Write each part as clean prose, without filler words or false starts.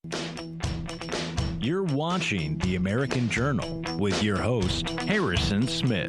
You're watching The American Journal with your host, Harrison Smith.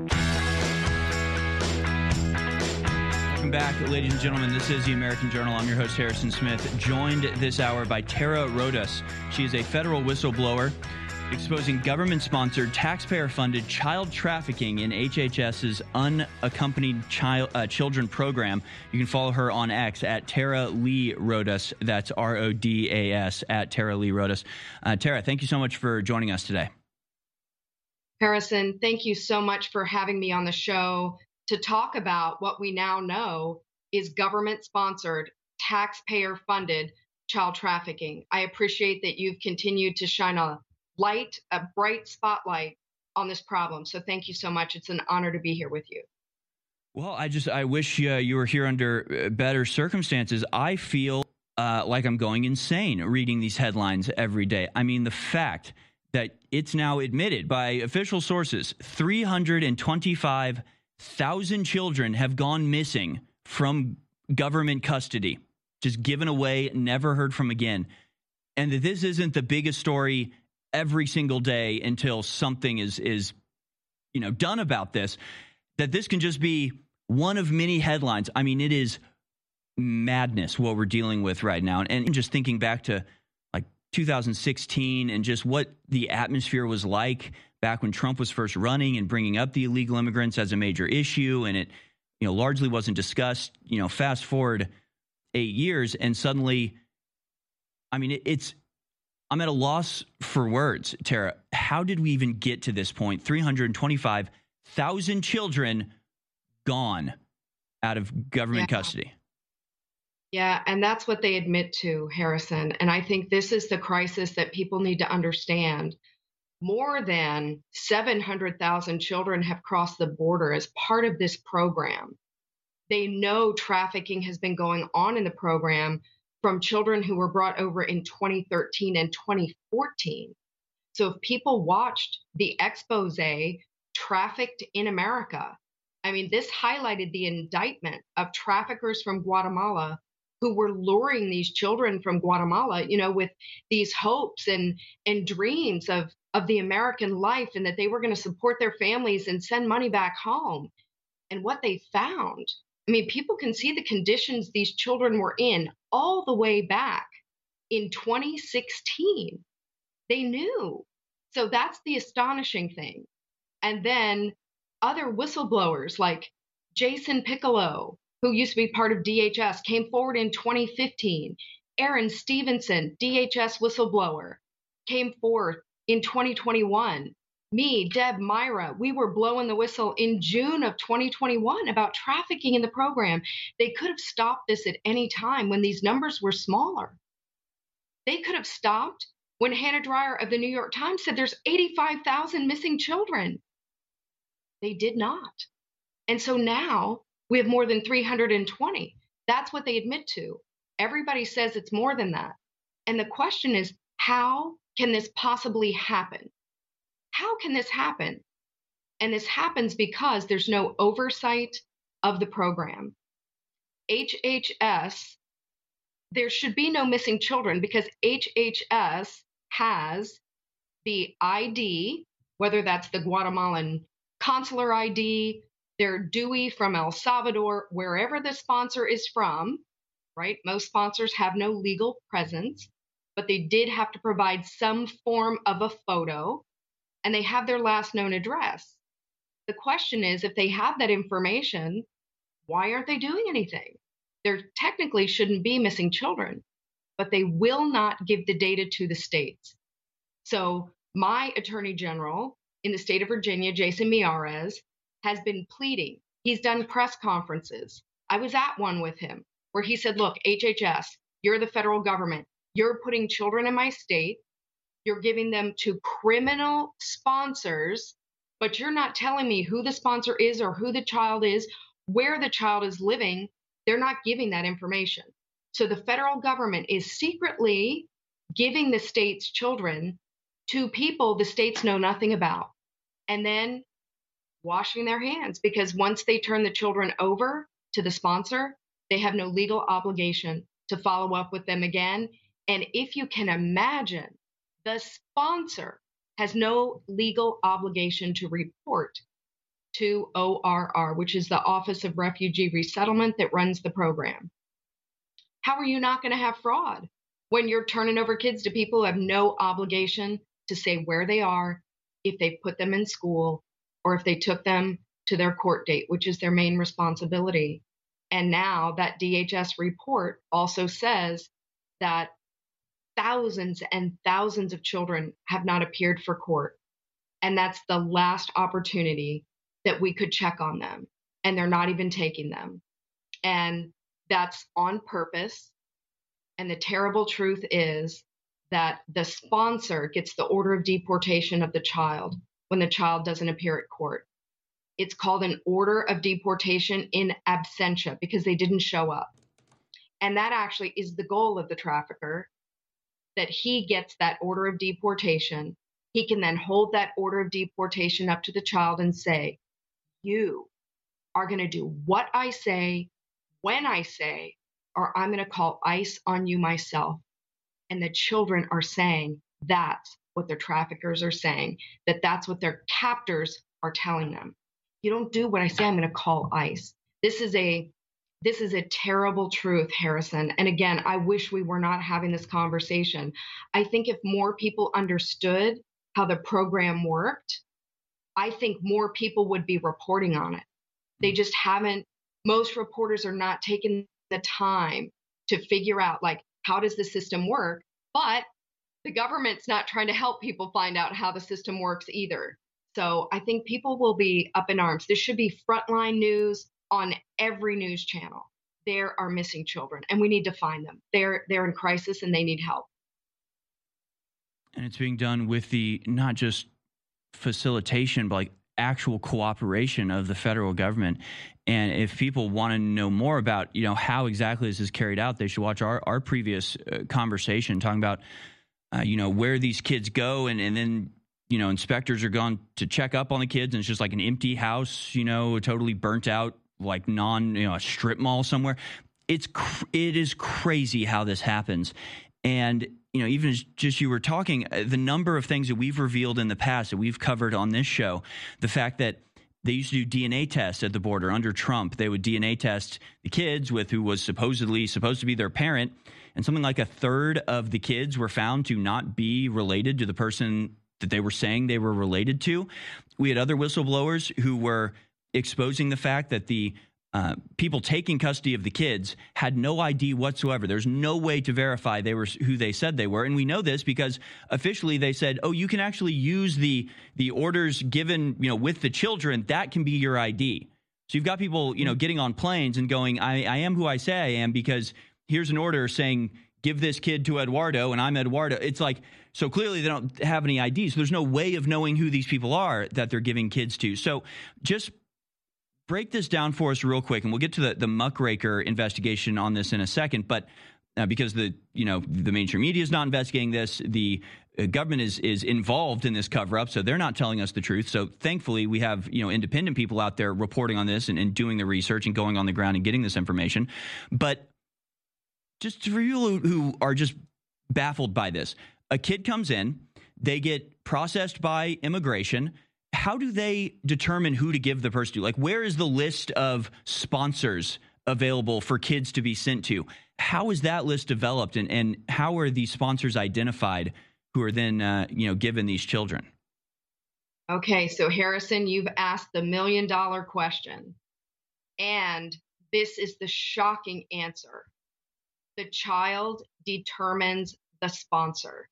Welcome back, ladies and gentlemen. This is The American Journal. I'm your host, Harrison Smith, joined this hour by Tara Rodas. She is a federal whistleblower exposing government-sponsored, taxpayer-funded child trafficking in HHS's unaccompanied children program. You can follow her on X at Tara Lee Rodas. That's R-O-D-A-S at Tara Lee Rodas. Tara, thank you so much for joining us today. Harrison, thank you so much for having me on the show to talk about what we now know is government-sponsored, taxpayer-funded child trafficking. I appreciate that you've continued to shine a bright spotlight on this problem. So thank you so much. It's an honor to be here with you. Well, I wish you were here under better circumstances. I feel like I'm going insane reading these headlines every day. I mean, the fact that it's now admitted by official sources, 325,000 children have gone missing from government custody, just given away, never heard from again. And that this isn't the biggest story every single day until something is done about this, that this can just be one of many headlines. I mean, it is madness what we're dealing with right now. And just thinking back to like 2016 and just what the atmosphere was like back when Trump was first running and bringing up the illegal immigrants as a major issue, and it largely wasn't discussed. Fast forward 8 years and suddenly, I mean, I'm at a loss for words, Tara. How did we even get to this point? 325,000 children gone out of government custody. Yeah, and that's what they admit to, Harrison. And I think this is the crisis that people need to understand. More than 700,000 children have crossed the border as part of this program. They know trafficking has been going on in the program from children who were brought over in 2013 and 2014. So if people watched the expose, Trafficked in America, I mean, this highlighted the indictment of traffickers from Guatemala who were luring these children from Guatemala, with these hopes and dreams of the American life, and that they were going to support their families and send money back home. And what they found, I mean, people can see the conditions these children were in all the way back in 2016. They knew. So that's the astonishing thing. And then other whistleblowers like Jason Piccolo, who used to be part of DHS, came forward in 2015. Aaron Stevenson, DHS whistleblower, came forth in 2021. Me, Deb, Myra, we were blowing the whistle in June of 2021 about trafficking in the program. They could have stopped this at any time when these numbers were smaller. They could have stopped when Hannah Dreier of the New York Times said there's 85,000 missing children. They did not. And so now we have more than 320. That's what they admit to. Everybody says it's more than that. And the question is, how can this possibly happen? How can this happen? And this happens because there's no oversight of the program. HHS, there should be no missing children because HHS has the ID, whether that's the Guatemalan consular ID, their DUI from El Salvador, wherever the sponsor is from, right? Most sponsors have no legal presence, but they did have to provide some form of a photo, and they have their last known address. The question is, if they have that information, why aren't they doing anything? There technically shouldn't be missing children, but they will not give the data to the states. So my attorney general in the state of Virginia, Jason Miyares, has been pleading. He's done press conferences. I was at one with him where he said, look, HHS, you're the federal government. You're putting children in my state. You're giving them to criminal sponsors, but you're not telling me who the sponsor is or who the child is, where the child is living. They're not giving that information. So the federal government is secretly giving the state's children to people the states know nothing about, and then washing their hands, because once they turn the children over to the sponsor, they have no legal obligation to follow up with them again, And if you can imagine, the sponsor has no legal obligation to report to ORR, which is the Office of Refugee Resettlement that runs the program. How are you not going to have fraud when you're turning over kids to people who have no obligation to say where they are, if they put them in school, or if they took them to their court date, which is their main responsibility? And now that DHS report also says that thousands and thousands of children have not appeared for court. And that's the last opportunity that we could check on them. And they're not even taking them. And that's on purpose. And the terrible truth is that the sponsor gets the order of deportation of the child when the child doesn't appear at court. It's called an order of deportation in absentia because they didn't show up. And that actually is the goal of the trafficker, that he gets that order of deportation. He can then hold that order of deportation up to the child and say, you are going to do what I say, when I say, or I'm going to call ICE on you myself. And the children are saying that's what their traffickers are saying, that's what their captors are telling them. You don't do what I say, I'm going to call ICE. This is a terrible truth, Harrison. And again, I wish we were not having this conversation. I think if more people understood how the program worked, I think more people would be reporting on it. They just haven't. Most reporters are not taking the time to figure out, like, how does the system work? But the government's not trying to help people find out how the system works either. So I think people will be up in arms. This should be frontline news on every news channel. There are missing children, and we need to find them. They're in crisis, and they need help. And it's being done with the not just facilitation, but like actual cooperation of the federal government. And if people want to know more about, how exactly this is carried out, they should watch our previous conversation talking about, where these kids go. And then, inspectors are gone to check up on the kids, and it's just like an empty house, totally burnt out, like a strip mall somewhere. It is crazy how this happens. And, even as just you were talking, the number of things that we've revealed in the past that we've covered on this show, the fact that they used to do DNA tests at the border under Trump. They would DNA test the kids with who was supposed to be their parent. And something like a third of the kids were found to not be related to the person that they were saying they were related to. We had other whistleblowers who were exposing the fact that the people taking custody of the kids had no ID whatsoever. There's no way to verify they were who they said they were. And we know this because officially they said, oh, you can actually use the orders given, with the children. That can be your ID. So you've got people, getting on planes and going, I am who I say I am because here's an order saying, give this kid to Eduardo and I'm Eduardo. It's like, so clearly they don't have any ID. So there's no way of knowing who these people are that they're giving kids to. So just break this down for us real quick, and we'll get to the muckraker investigation on this in a second. But because the mainstream media is not investigating this, the government is involved in this cover up, so they're not telling us the truth. So thankfully, we have independent people out there reporting on this and doing the research and going on the ground and getting this information. But just for you who are just baffled by this, a kid comes in, they get processed by immigration. How do they determine who to give the person to? Like, where is the list of sponsors available for kids to be sent to? How is that list developed, and how are these sponsors identified who are then, given these children? Okay, so Harrison, you've asked the $1 million question, and this is the shocking answer. The child determines the sponsor.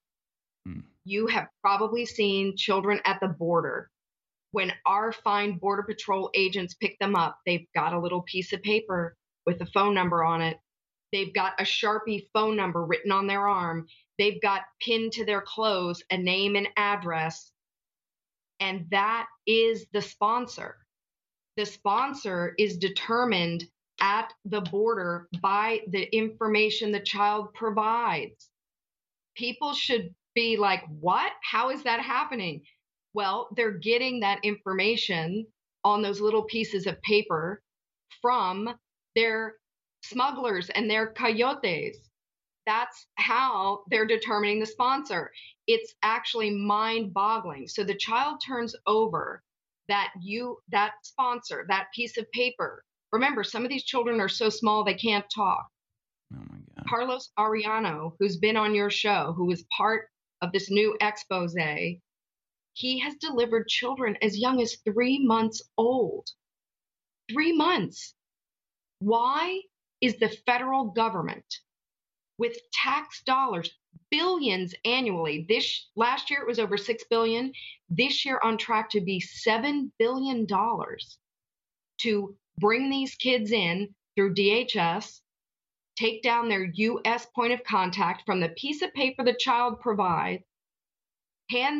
You have probably seen children at the border. When our fine Border Patrol agents pick them up, they've got a little piece of paper with a phone number on it. They've got a Sharpie phone number written on their arm. They've got pinned to their clothes a name and address. And that is the sponsor. The sponsor is determined at the border by the information the child provides. People should be like, what? How is that happening? Well, they're getting that information on those little pieces of paper from their smugglers and their coyotes. That's how they're determining the sponsor. It's actually mind-boggling. So the child turns over that sponsor, that piece of paper. Remember, some of these children are so small they can't talk. Oh my God. Carlos Ariano, who's been on your show, who is part of this new expose, he has delivered children as young as 3 months old. 3 months. Why is the federal government, with tax dollars, billions annually, last year it was over $6 billion, this year on track to be $7 billion, to bring these kids in through DHS, take down their U.S. point of contact from the piece of paper the child provides, hand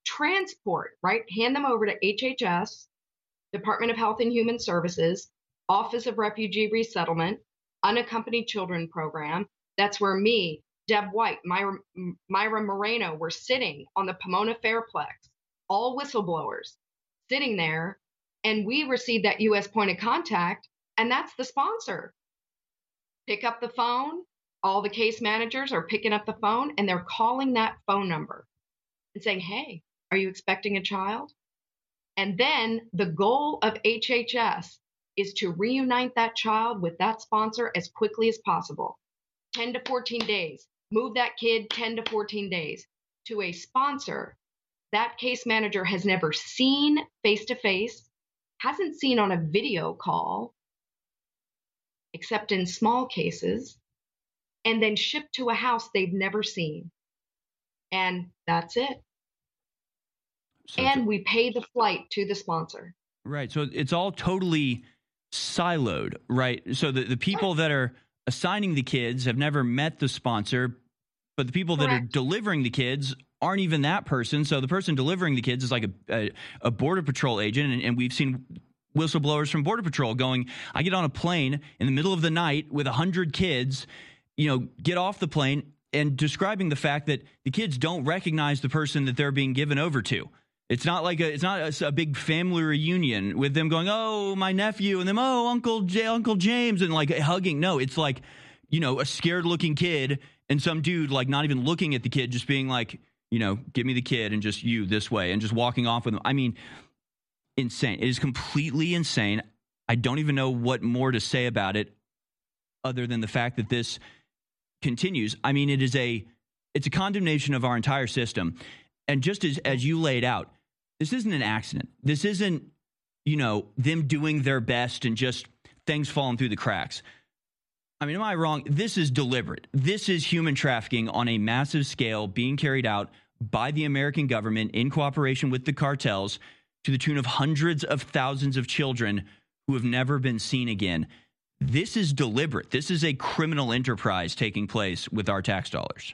them over to HHS, Department of Health and Human Services, Office of Refugee Resettlement, Unaccompanied Children Program. That's where me, Deb White, Myra Moreno were sitting on the Pomona Fairplex, all whistleblowers sitting there, and we received that U.S. point of contact, and that's the sponsor. Pick up the phone. All the case managers are picking up the phone, and they're calling that phone number and saying, hey, are you expecting a child? And then the goal of HHS is to reunite that child with that sponsor as quickly as possible. 10 to 14 days. Move that kid 10 to 14 days to a sponsor that case manager has never seen face to face, hasn't seen on a video call, except in small cases, and then shipped to a house they've never seen. And that's it. And we pay the flight to the sponsor. Right. So it's all totally siloed, right? So the people that are assigning the kids have never met the sponsor, but the people that are delivering the kids aren't even that person. So the person delivering the kids is like a Border Patrol agent. And we've seen whistleblowers from Border Patrol going, I get on a plane in the middle of the night with 100 kids, get off the plane, and describing the fact that the kids don't recognize the person that they're being given over to. It's not like a big family reunion with them going, oh, my nephew, and them, oh, Uncle James, and like hugging. No, it's like, a scared looking kid and some dude like not even looking at the kid, just being like, give me the kid and just you this way, and just walking off with them. I mean, insane. It is completely insane. I don't even know what more to say about it other than the fact that this continues. I mean, it's a condemnation of our entire system. And just as you laid out, this isn't an accident. This isn't, them doing their best and just things falling through the cracks. I mean, am I wrong? This is deliberate. This is human trafficking on a massive scale being carried out by the American government in cooperation with the cartels to the tune of hundreds of thousands of children who have never been seen again. This is deliberate. This is a criminal enterprise taking place with our tax dollars.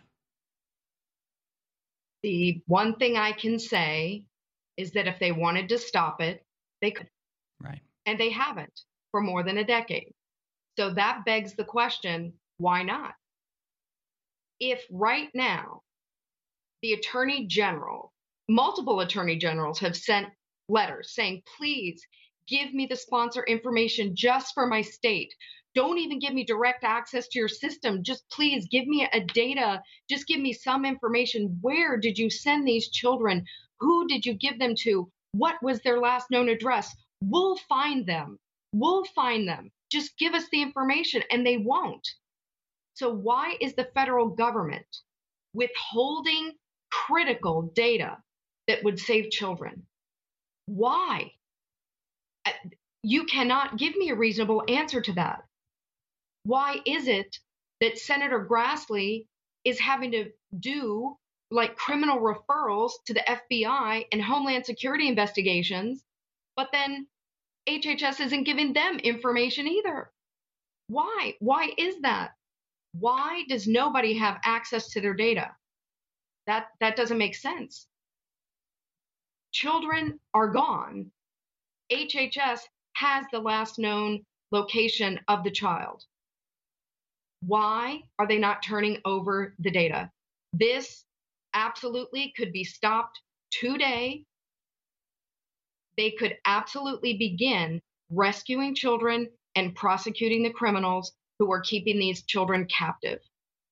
The one thing I can say is that if they wanted to stop it, they could. Right. And they haven't for more than a decade. So that begs the question, why not? If right now the attorney general, multiple attorney generals have sent letters saying, please give me the sponsor information just for my state. Don't even give me direct access to your system. Just please give me a data. Just give me some information. Where did you send these children? Who did you give them to? What was their last known address? We'll find them. We'll find them. Just give us the information, and they won't. So why is the federal government withholding critical data that would save children? Why? You cannot give me a reasonable answer to that. Why is it that Senator Grassley is having to do like criminal referrals to the FBI and Homeland Security investigations, but then HHS isn't giving them information either? Why? Why is that? Why does nobody have access to their data? That doesn't make sense. Children are gone. HHS has the last known location of the child. Why are they not turning over the data? This absolutely could be stopped today. They could absolutely begin rescuing children and prosecuting the criminals who are keeping these children captive.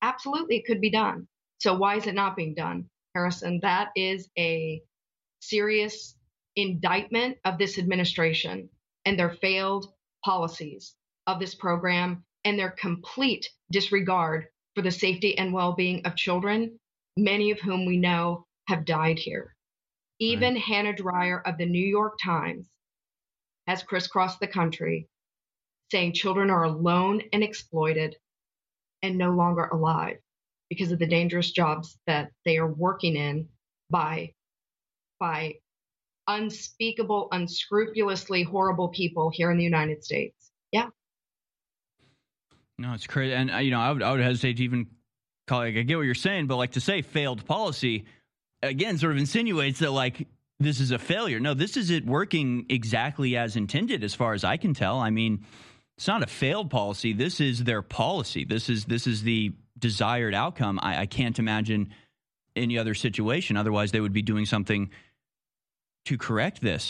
absolutely it could be done. So why is it not being done, Harrison? That is a serious indictment of this administration and their failed policies of this program and their complete disregard for the safety and well-being of children, many of whom we know have died here. Even Hannah Dreier of the New York Times has crisscrossed the country saying children are alone and exploited and no longer alive because of the dangerous jobs that they are working in by unspeakable, unscrupulously horrible people here in the United States. Yeah. No, it's crazy. And, I would hesitate to even call it, I get what you're saying, but to say failed policy, again, sort of insinuates that, this is a failure. No, this is it working exactly as intended, as far as I can tell. I mean, it's not a failed policy. This is their policy. This is the desired outcome. I can't imagine any other situation. Otherwise, they would be doing something to correct this.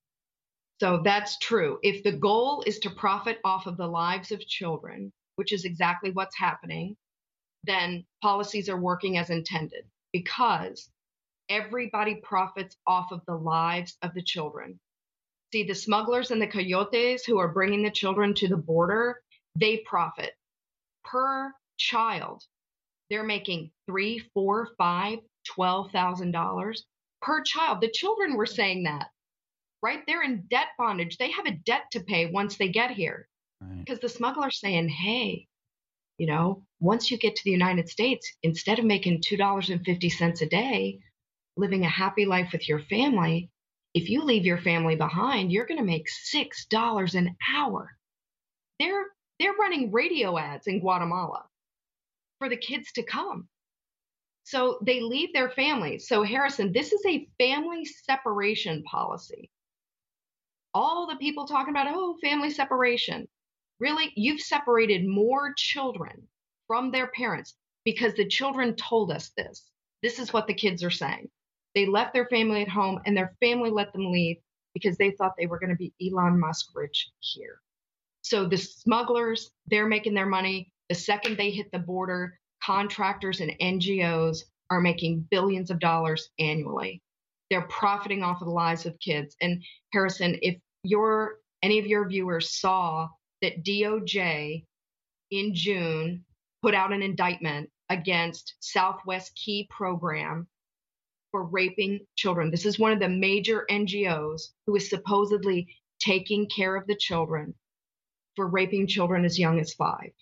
So that's true. If the goal is to profit off of the lives of children, which is exactly what's happening, then policies are working as intended because everybody profits off of the lives of the children. See, the smugglers and the coyotes who are bringing the children to the border, they profit per child. They're making $3,000, $4,000, $5,000, $12,000 per child. The children were saying that, right? They're in debt bondage. They have a debt to pay once they get here. Because the smuggler's saying, hey, once you get to the United States, instead of making $2.50 a day, living a happy life with your family, if you leave your family behind, you're going to make $6 an hour. They're running radio ads in Guatemala for the kids to come. So they leave their families. So Harrison, this is a family separation policy. All the people talking about, family separation. Really, you've separated more children from their parents because the children told us this. This is what the kids are saying. They left their family at home and their family let them leave because they thought they were going to be Elon Musk rich here. So the smugglers, they're making their money. The second they hit the border, contractors and NGOs are making billions of dollars annually. They're profiting off of the lives of kids. And Harrison, if any of your viewers saw that DOJ in June put out an indictment against Southwest Key Program for raping children. This is one of the major NGOs who is supposedly taking care of the children for raping children as young as 5.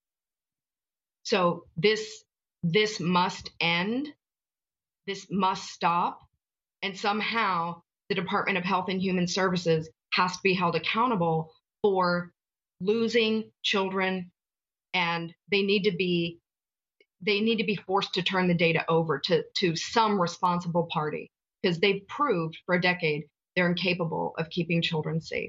So this must end. This must stop. And somehow the Department of Health and Human Services has to be held accountable for losing children, and they need to be forced to turn the data over to some responsible party because they've proved for a decade they're incapable of keeping children safe.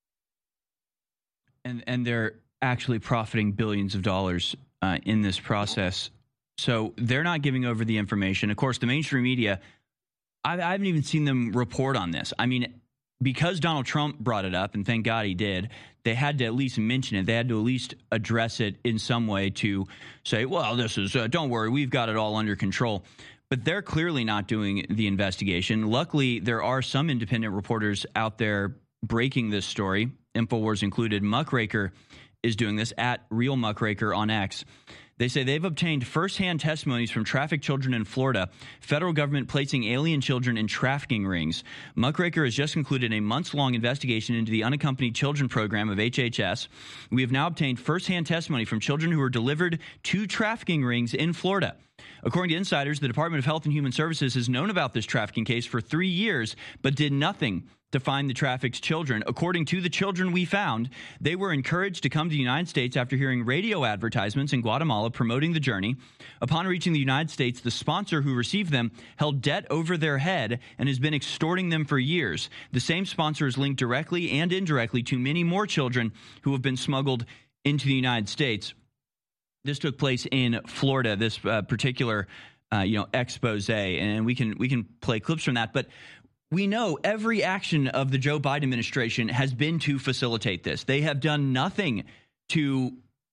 And they're actually profiting billions of dollars in this process. So they're not giving over the information. Of course, the mainstream media, I haven't even seen them report on this. I mean, because Donald Trump brought it up, and thank God he did, they had to at least mention it. They had to at least address it in some way to say, well, this is, don't worry, we've got it all under control. But they're clearly not doing the investigation. Luckily, there are some independent reporters out there breaking this story, InfoWars included. Muckraker is doing this at Real Muckraker on X. They say they've obtained firsthand testimonies from trafficked children in Florida, federal government placing alien children in trafficking rings. Muckraker has just concluded a months-long investigation into the unaccompanied children program of HHS. We have now obtained firsthand testimony from children who were delivered to trafficking rings in Florida. According to insiders, the Department of Health and Human Services has known about this trafficking case for 3 years, but did nothing to find the trafficked children. According to the children we found, they were encouraged to come to the United States after hearing radio advertisements in Guatemala promoting the journey. Upon reaching the United States, the sponsor who received them held debt over their head and has been extorting them for years. The same sponsor is linked directly and indirectly to many more children who have been smuggled into the United States. This took place in Florida, this particular expose, and we can play clips from that. But we know every action of the Joe Biden administration has been to facilitate this. They have done nothing to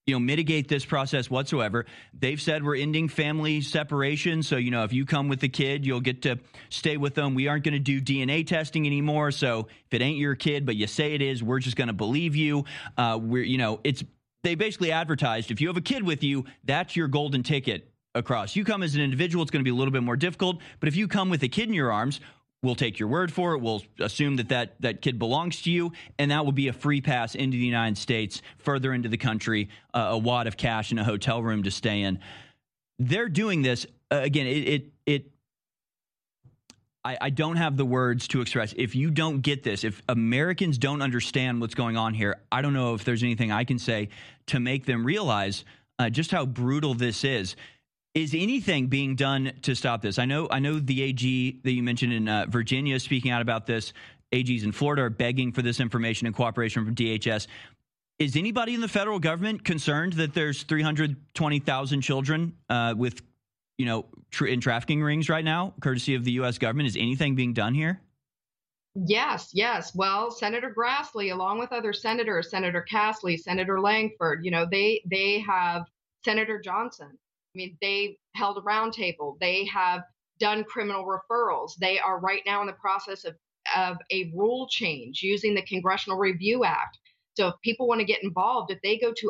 mitigate this process whatsoever. They've said we're ending family separation. So, if you come with a kid, you'll get to stay with them. We aren't going to do DNA testing anymore. So if it ain't your kid, but you say it is, we're just going to believe you. They basically advertised, if you have a kid with you, that's your golden ticket across. You come as an individual, it's going to be a little bit more difficult. But if you come with a kid in your arms, we'll take your word for it. We'll assume that kid belongs to you, and that will be a free pass into the United States, further into the country, a wad of cash and a hotel room to stay in. They're doing this again. I don't have the words to express. If you don't get this, if Americans don't understand what's going on here, I don't know if there's anything I can say to make them realize just how brutal this is. Is anything being done to stop this? I know the AG that you mentioned in Virginia is speaking out about this. AGs in Florida are begging for this information and cooperation from DHS. Is anybody in the federal government concerned that there's 320,000 children in trafficking rings right now, courtesy of the U.S. government? Is anything being done here? Yes. Well, Senator Grassley, along with other senators, Senator Castley, Senator Langford, they have Senator Johnson. I mean, they held a roundtable. They have done criminal referrals. They are right now in the process of a rule change using the Congressional Review Act. So if people want to get involved, if they go to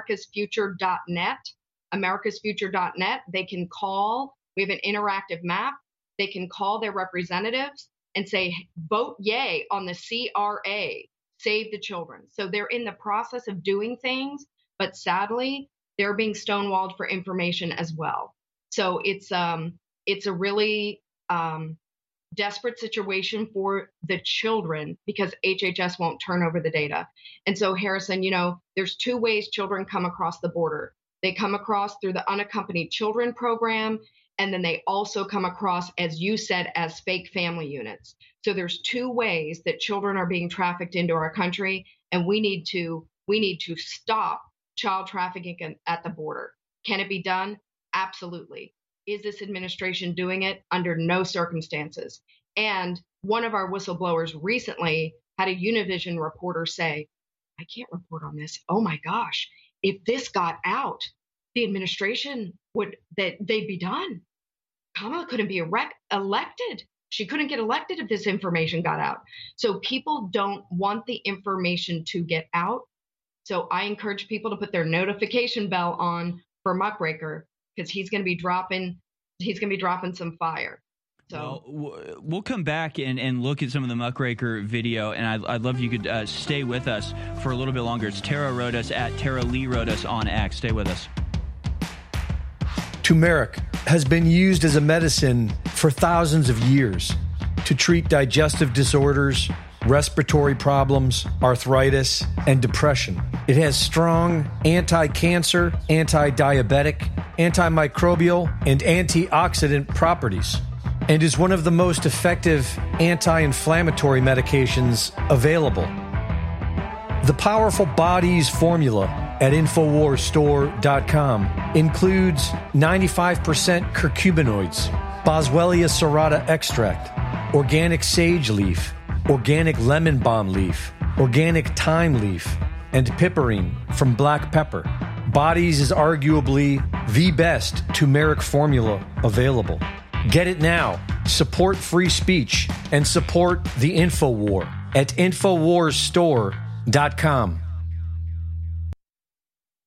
americasfuture.net, they can call. We have an interactive map. They can call their representatives and say, vote yay on the CRA, Save the Children. So they're in the process of doing things, but sadly, they're being stonewalled for information as well. So it's a really desperate situation for the children because HHS won't turn over the data. And so, Harrison, there's two ways children come across the border. They come across through the Unaccompanied Children program, and then they also come across, as you said, as fake family units. So there's two ways that children are being trafficked into our country, and we need to stop child trafficking at the border. Can it be done? Absolutely. Is this administration doing it? Under no circumstances. And one of our whistleblowers recently had a Univision reporter say, I can't report on this. Oh my gosh, if this got out, the administration they'd be done. Kamala couldn't be elected. She couldn't get elected if this information got out. So people don't want the information to get out. So I encourage people to put their notification bell on for Muckraker because he's going to be dropping some fire. So we'll come back and look at some of the Muckraker video, and I'd love if you could stay with us for a little bit longer. It's Tara Rodas at Tara Lee Rodas on X. Stay with us. Turmeric has been used as a medicine for thousands of years to treat digestive disorders, respiratory problems, arthritis, and depression. It has strong anti-cancer, anti-diabetic, antimicrobial, and antioxidant properties, and is one of the most effective anti-inflammatory medications available. The Powerful Bodies formula at InfoWarsStore.com includes 95% curcuminoids, Boswellia serrata extract, organic sage leaf, organic lemon balm leaf, organic thyme leaf, and piperine from black pepper. Bodies is arguably the best turmeric formula available. Get it now. Support free speech and support the InfoWar at InfoWarsStore.com.